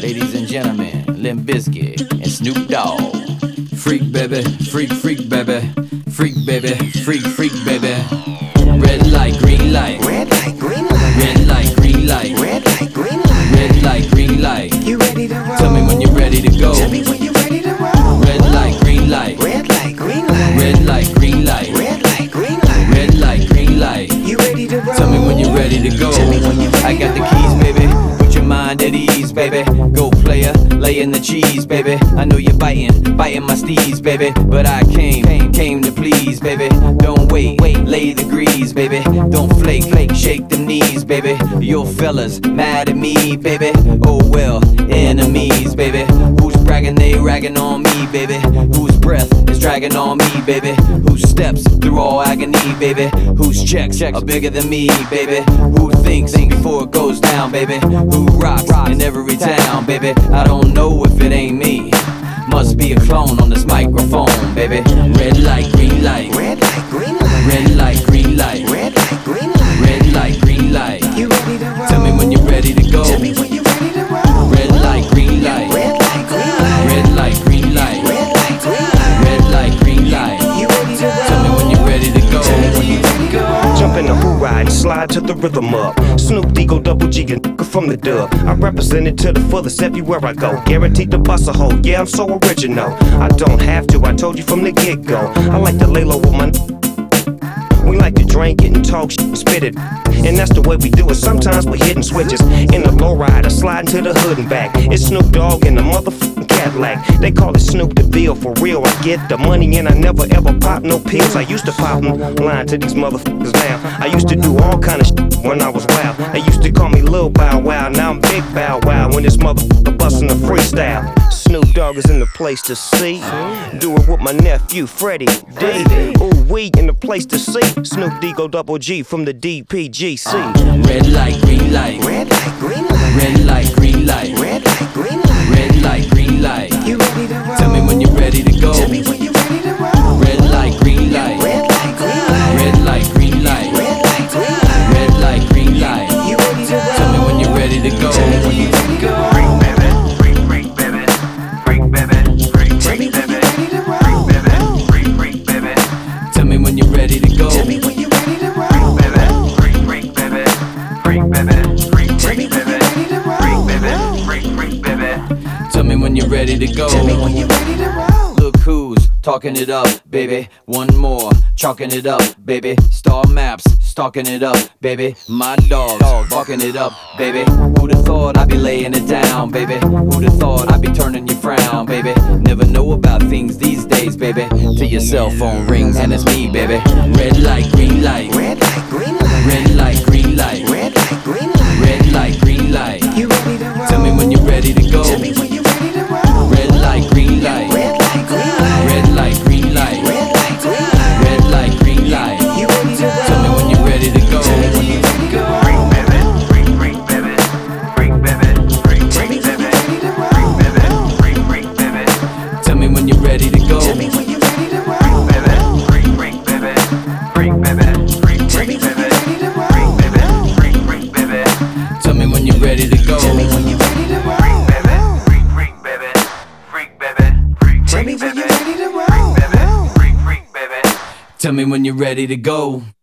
Ladies and gentlemen, Limp Bizkit and Snoop Dogg. Freak baby, freak, freak baby, freak baby, freak, freak baby. Red light, green light, Red light, green light, red light, green light, red light, green light, red light, green light. You ready to roll? Tell me when you're ready to go. Tell me when you ready to roll. Red light, green light, Red light, green light, red light, green light, red light, green light, red light, green light. You ready to roll? Tell me when you're ready to go. Tell me when you're ready I got to the keys, baby. Put your mind at ease, baby. Go player, laying the cheese, baby. I know you're biting my steez, baby. But I came to please, baby. Don't wait, lay the grease, baby. Don't flake, shake them knees, baby. Your fellas mad at me, baby. Oh well, enemies, baby. Who's bragging, they ragging on me, baby. Whose breath is dragging on me, baby. Whose steps through all agony, baby. Whose checks are bigger than me, baby. Who thinks before it goes down, baby. Who rocks in every town, baby. I don't know if it ain't me. Must be a clone on this microphone, baby. Red light, green light, Red light, green light, red light, green light, red light, green light, red light, green light. You ready to roll? Tell me when you're ready to go. Tell me when you ready to roll. Red light, green light, Red light, green light, red light, green light, red light, green light, red light, green light. You ready to roll? Tell me when you're ready to go. Tell me when you ready to go. Jump in the who ride and slide to the rhythm up. Snoop Dogg, Double G, and from the dub. I represent it to the fullest everywhere I go. Guaranteed to bust a hole, yeah, I'm so original. I don't have to, I told you from the get go. I like to lay low with my. We like to drink it and talk shit and spit it. And that's the way we do it. Sometimes we're hitting switches. In the low rider, sliding to the hood and back. It's Snoop Dogg in the motherfucking Cadillac. They call it Snoop DeVille, for real. I get the money and I never ever pop no pills. I used to pop them, lying to these motherfuckers now. I used to do all kind of shit when I was wild. They used to call me Lil Bow Wow. Now I'm Big Bow Wow when this motherfucker bustin' a freestyle. Snoop Dogg is in the place to see. Do it with my nephew Freddie D. Ooh, we in the place to see. Snoop Dogg, Double G from the DPGC. Red light, green light, Red light, green light, red light, green light, red light, green light, red light, green light. You ready to roll? Tell me when you're ready to go. Tell me when you ready to roll. Red light, green light, Red light, green light, red light, green light, red light, green light, red light, green light. You ready to roll? Tell me when you're ready to go. Tell me when you ready to go. Freak baby, freak, freak baby, freak baby, freak, Tell me freak when baby, you ready to freak roll. baby, freak, freak baby, Tell me when you're ready to go. Tell me when you ready to roll. baby, freak, freak baby, freak baby, freak, Tell me freak when you baby, ready to freak roll. baby, freak, freak baby. Tell me when you're ready to go. Tell me when you ready to roll. Look who's talking it up, baby. One more, chalking it up, baby. Star maps, stalking it up, baby. My dog, barking it up, baby. Who'da thought I'd be laying it down, baby? Who'da thought I'd be turning your frown, baby? Never know about things these days, baby. Till your cell phone rings and it's me, baby. Red light, green light, Red light, green light, red light, green light, red light, green light, red light, green light. You ready to roll? Tell me when you're ready to go. Tell me when you ready to roll. Red light, green light, Red light, green light, red light, green light, red light, green light, red light, green light. You ready to roll? Tell me when you're ready to go. Tell me when you ready to go. Freak baby, freak, freak baby, freak baby, freak, Tell me freak when you baby, ready to freak roll. baby, freak, freak baby, Tell me when you're ready to go. Tell me when you ready to roll. baby, freak, freak baby, freak baby, freak, Tell me freak when you baby, ready to freak roll. baby, freak, freak baby. Tell me when you're ready to go. Tell me when you ready to roll. Freak baby, freak, freak baby, freak baby, freak, Tell me freak when you baby, ready to freak roll. baby, freak, freak baby. Tell me when you're ready to go.